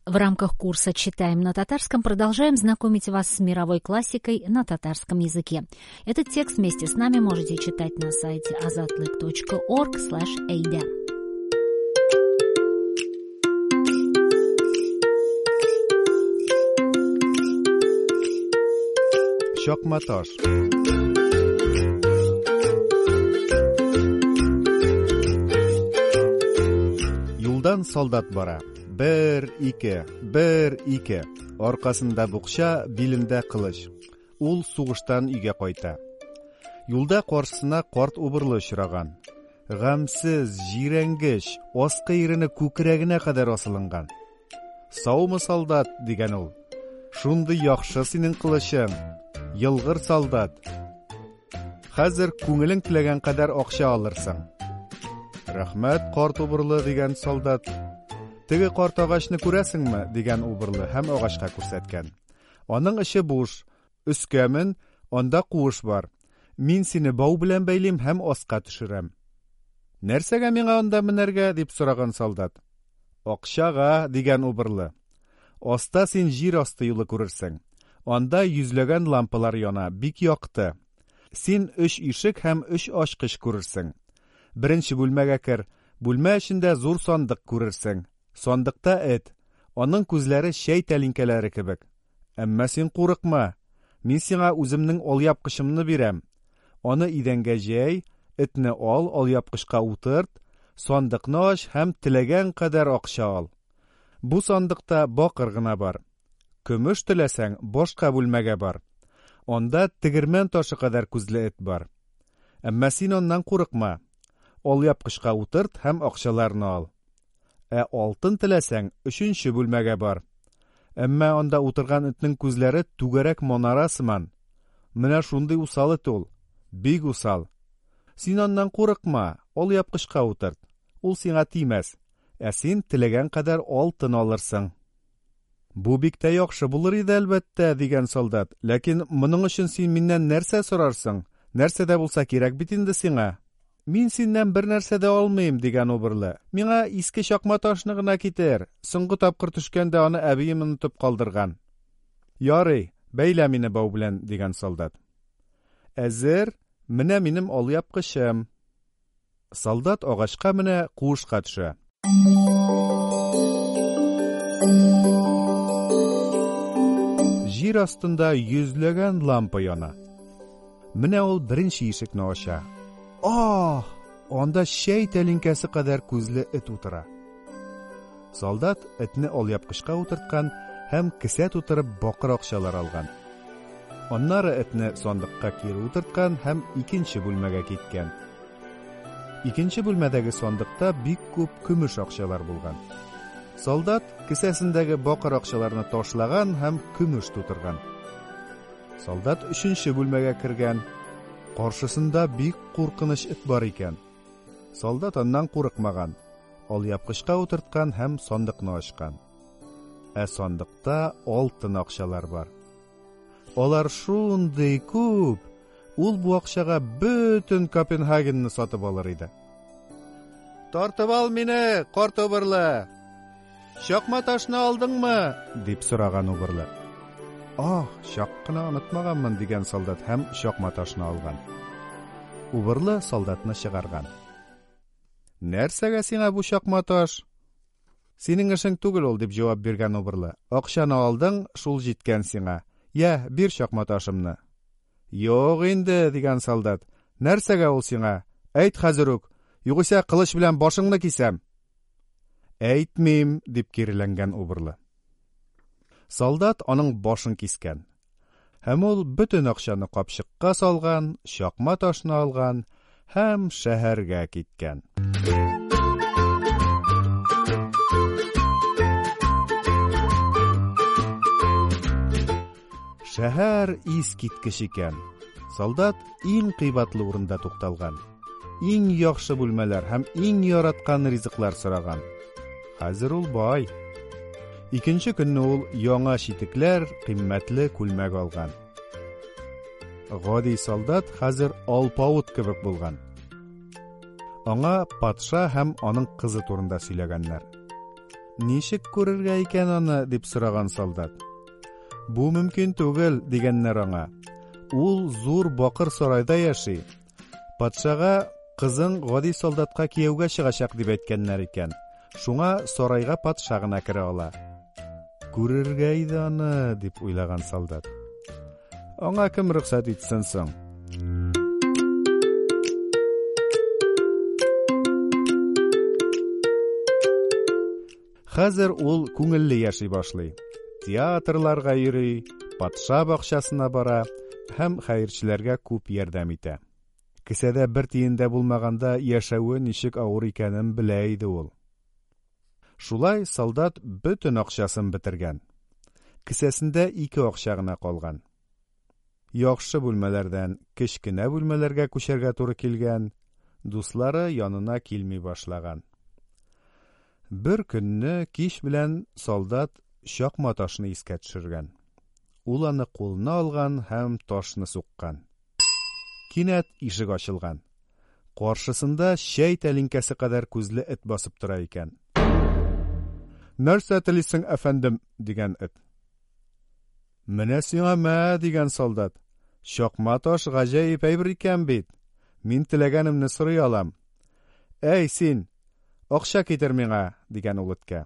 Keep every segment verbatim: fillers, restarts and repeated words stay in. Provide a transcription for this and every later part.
В рамках курса «Читаем на татарском» продолжаем знакомить вас с мировой классикой на татарском языке. Этот текст вместе с нами можете читать на сайте azatlyk точка org слэш эйда. Шакматаш. Юлдан солдат бара. Бер, ике, бер, ике. Аркасында букча, билендә кылыч. Ул сугыштан өйгә кайта. Юлда каршысына карт убырлы очраган. Гамсыз, җирәнгеч, аскы ирене күкрәгенә кадәр асылынган. Саумы солдат дигән ул. Шундый яхшы синең кылычың. Йылгыр солдат. Хәзер күңелең теләгән кадәр акча алырсың. Рәхмәт, карт убырлы дигән солдат. Теге карт агачны күрәсеңме дигән убырлы һәм агачка күрсәткән. Аның эше буш. Өскәмен, анда куыш бар. Мин сине бау белән бәйлим һәм аска төшерәм. Нәрсәгә миңа анда менәргә дип сораган солдат. Акчага дигән убырлы. Аста син җир асты юлы күрерсең. Анда йөзләгән лампалар яна, бик якты. Син өч ишек һәм өч ачкыч күрерсең. Беренче бүлмәгә кер. Бүлмә эчендә зур сандык күрерсең. Сандыкта эт. Аның күзләре шәй тәлинкәләре кебек. Әмма син курыкма. Мин сиңа үземнең алъяпкычымны бирәм. Аны идәнгә җәй, этне ал, алъяпкычка утырт, сандыкны ач һәм теләгән кадәр акча ал. Бу сандыкта бакыр гына бар. Көмеш теләсәң, башка бүлмәгә бар. Анда тегермән ташы кадәр күзле эт бар. Әмма син оннан курыкма. Алъяпкычка утырт һәм акчаларны ал. Ә алтын теләсәң, өченче бүлмәгә бар. Әмма анда утырган этнең күзләре түгәрәк манара сыман. Менә шундый усал эт ул. Бик усал. Син оннан курыкма, алъяпкычка утырт. Ул сиңа тимәс. Ә син теләгән кадәр алтын алырсың. Бу бик тә яхшы булыр иде әлбәттә, дигән солдат. Ләкин моның өчен син миннән нәрсә сорарсың? Нәрсә дә булса кирәк бит инде сиңа. Мин синнән бер нәрсә дә алмыйм, дигән убырлы. Миңа иске чакма ташны гына китер. Соңгы тапкыр төшкәндә аны әбием онытып калдырган. Ярый, бәйлә мине бау белән, дигән солдат. Әзер, менә минем алъяпкычым. Солдат агачка менә куышка төшә. Җир астында йөзләгән лампа яна. Менә ул беренче ишекне ача. Ах, анда шәй тәлинкәсе кадәр күзле эт утыра. Солдат этне алъяпкычка утырткан һәм кесә тутырып бакыр акчалар алган. Аннары этне сандыкка кире утырткан һәм икенче бүлмәгә киткән. Икенче бүлмәдәге сандыкта бик күп көмеш акчалар булган. Солдат кесәсендәге бакыр акчаларны ташлаган һәм көмеш тутырган. Солдат өченче бүлмәгә кергән. Каршысында бик куркыныч эт бар икән. Солдат аннан курыкмаган. Алъяпкычка утырткан һәм сандыкны ачкан. Ә сандыкта алтын акчалар бар. Алар шундый күп. Ул бу акчага бөтен Копенгагенны сатып алыр иде. Тартып ал мине, карт убырлы. Чакма ташны алдыңмы? Дип сораган убырлы. Ах, чак кына онытмаганмын, дигән солдат һәм чакма ташны алган. Убырлы солдатны чыгарган. Нәрсәгә сиңа бу чакма таш? Синең эшең түгел ул, дип җавап биргән убырлы. Акчаны алдың, шул җиткән сиңа. Я, бир чакма ташымны. Юк инде, дигән солдат. Нәрсәгә ул сиңа? Әйт хәзер үк, югыйсә кылыч белән башыңны кисәм. Әйтмим, дип киреләнгән убырлы. Солдат аның башын кискән. Һәм ул бөтен акчаны капчыкка салган, чакма ташны алган һәм шәһәргә киткән. Шәһәр искиткеч икән. Солдат иң кыйбатлы урында тукталган. Иң яхшы бүлмәләр һәм иң яраткан ризыклар сораган. Хәзер ул бай. Икенче көнне ул яңа читекләр, кыйммәтле күлмәк алган. Гади солдат хәзер алпавыт кебек булган. Аңа патша һәм аның кызы турында сөйләгәннәр. ничек күрергә икән аны, дип сораган солдат. Бу мөмкин түгел, дигәннәр аңа. Ул зур бакыр сарайда яши. Патшага кызың гади солдатка кияүгә чыгачак дип әйткәннәр икән. Шуңа сарайга патша гына керә ала. Күрергә иде аны, дип уйлаган солдат. Аңа кем рөхсәт итсен соң? Хәзер ул күңелле яши башлый. Театрларга йөри, патша бакчасына бара һәм хәерчеләргә күп ярдәм итә. Кесәдә бер тиен дә булмаганда яшәүе ничек авыр икәнен белә иде ул. Шулай солдат бөтен акчасын бетергән. Кесәсендә ике акча гына калган. Яхшы бүлмәләрдән кечкенә бүлмәләргә күчәргә туры килгән, дуслары янына килми башлаган. Бер көнне кич белән солдат чакма ташны искә төшергән. Ул аны кулына алган һәм ташны суккан. Кинәт ишек ачылган. Каршысында чәй тәлинкәсе кадәр күзле эт басып тора икән. "Нәрсә телисең, әфәндем?" дигән эт. "Менә сиңа мә", дигән солдат. "Чакма таш гаҗәеп әйбер икән бит. Мин теләгәнемне сорый алам. Әй син, акча китер миңа", дигән ул эткә.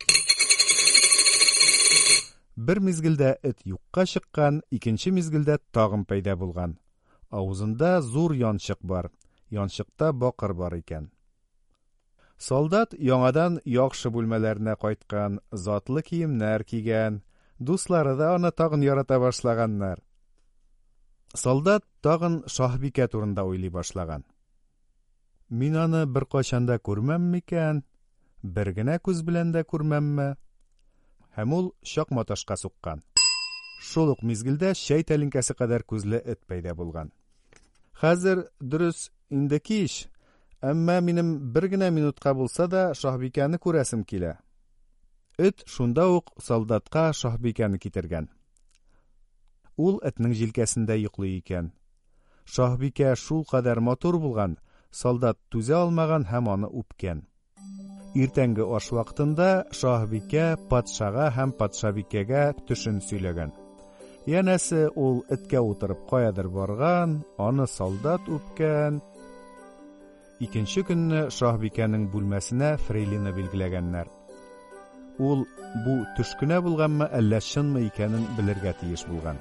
Бер мизгелдә эт юкка чыккан, икенче мизгелдә тагын пайда булган. Авызында зур янчык бар. Янчыкта бакыр бар икән. Солдат яңадан яхшы бүлмәләренә кайткан, затлы киемнәр кигән, дуслары да аны тагын ярата башлаганнар. Солдат тагын Шаһбикә турында уйлый башлаган. Мин аны бер качан да күрмәм микән? Бер генә күз белән дә күрмәмме? Һәм ул чакма ташка суккан. Шул ук мизгелдә чәй тәлинкәсе кадәр күзле эт пайда булган. Хәзер дөрес инде кич, әмма минем бер генә минутка булса да Шаһбикәне күрәсем килә. Эт шунда ук солдатка Шаһбикәне китергән. Ул этнең җилкәсендә йоклый икән. Шаһбикә шул кадәр матур булган, солдат түзә алмаган һәм аны үпкән. Иртәнге аш вакытында Шаһбикә патшага һәм патшабикәгә төшен сөйләгән. Янәсе ул эткә утырып каядыр барган, аны солдат үпкән. Икенче көнне Шаһбикәнең бүлмәсенә фрейлина билгеләгәннәр. Ул бу төш кенә булганмы, әллә чынмы икәнен белергә тиеш булган.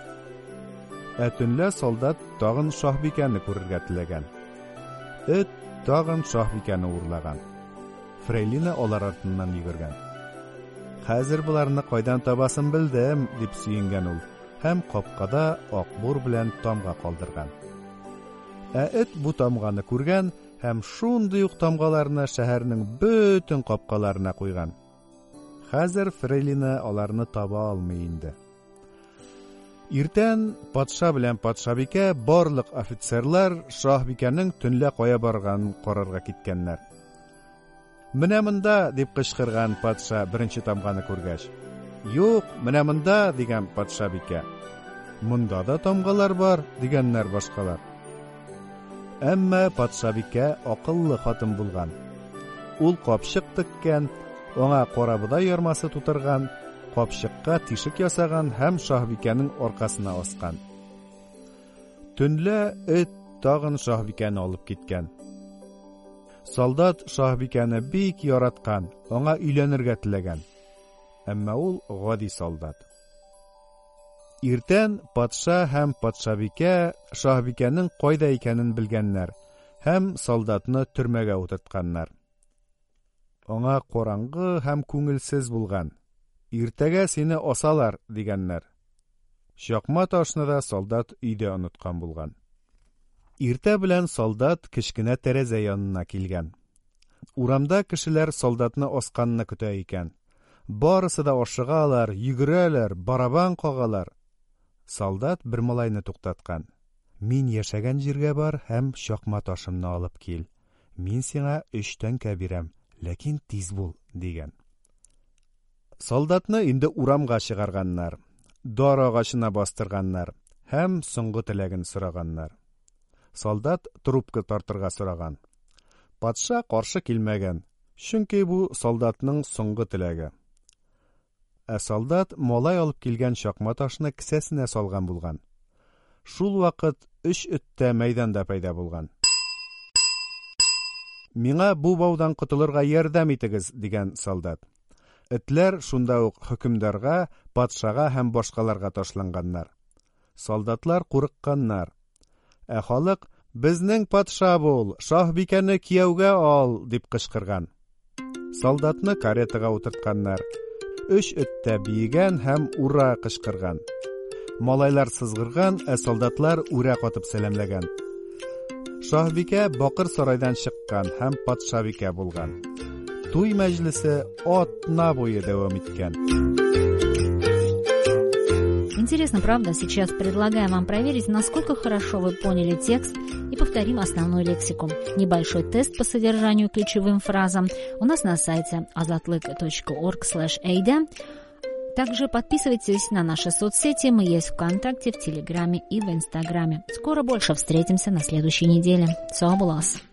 Ә төнлә солдат тагын Шаһбикәне күрергә теләгән. Эт тагын Шаһбикәне урлаган. Фрейлина алар артыннан йөгергән. "Хәзер буларны кайдан табасын белдем", дип сөенгән ул, һәм капкада акбур белән тамга калдырган. Ә эт бу тамганы күргән һәм шундый ук тамгаларны шәһәрнең бөтен капкаларына куйган. Хәзер Фрейлина аларны таба алмый инде. Иртән патша белән патшабикә барлык офицерлар Шаһбикәнең төнлә кая барганын карарга киткәннәр. "Менә монда", дип кычкырган патша беренче тамганы күргәч. "Юк, менә монда", дигән патшабикә. "Монда да тамгалар бар", дигәннәр башкалар. Әмма патшабикә акыллы хатын булган. Ул капчык теккән, аңа карабыдай ярмасы тутырган, капчыкка тишек ясаган һәм Шаһбикәнең аркасына аскан. Төнлә эт тагын Шаһбикәне алып киткән. Солдат Шаһбикәне бик яраткан, аңа өйләнергә теләгән. Әмма ул гади солдат. Иртән патша һәм патшабикә Шаһбикәнең кайда икәнен белгәннәр һәм солдатны төрмәгә утыртканнар. Аңа караңгы һәм күңелсез булган. "Иртәгә сине асалар", дигәннәр. Чакма ташны да солдат өйдә оныткан булган. Иртә белән солдат кечкенә тәрәзә янына килгән. Урамда кешеләр солдатны асканны көтә икән. Барысы да ашыгалар, йөгерәләр, барабан кагалар. Солдат бер малайны туктаткан. "Мин яшәгән җиргә бар һәм чакма ташымны алып кил. Мин сиңа өч тәңкә бирәм, ләкин тиз бул", дигән. Солдатны инде урамга чыгарганнар. Дар агачына бастырганнар һәм соңгы теләген сораганнар. Солдат трубка тартырга сораган. Патша каршы килмәгән. Чөнки бу солдатның соңгы теләге. Ә солдат малай алып килгән чакма ташны кесәсенә салган булган. Шул вакыт өч эт тә мәйданда пайда булган. Миңа бу баудан котылырга ярдәм итегез, дигән солдат. Этләр шунда ук хөкемдарга, патшага һәм башкаларга ташланганнар. Солдатлар курыкканнар. Ә халык: "Безнең патша бул, шаһбикәне кияүгә ал", дип кычкырган. Солдатны каретага утыртканнар. Өч эт тә биегән һәм ура кычкырган. Малайлар сызгырган, ә солдатлар үрә катып сәламләгән. Шаһбикә бакыр сарайдан чыккан һәм патшабикә булган. Туй мәҗлесе атна буе дәвам иткән. Интересно, правда? Сейчас предлагаем вам проверить, насколько хорошо вы поняли текст, и повторим основную лексику. Небольшой тест по содержанию ключевым фразам у нас на сайте азатлык точка орг слэш эйда. Также подписывайтесь на наши соцсети, мы есть в ВКонтакте, в Телеграме и в Инстаграме. Скоро больше встретимся на следующей неделе. Сау булас!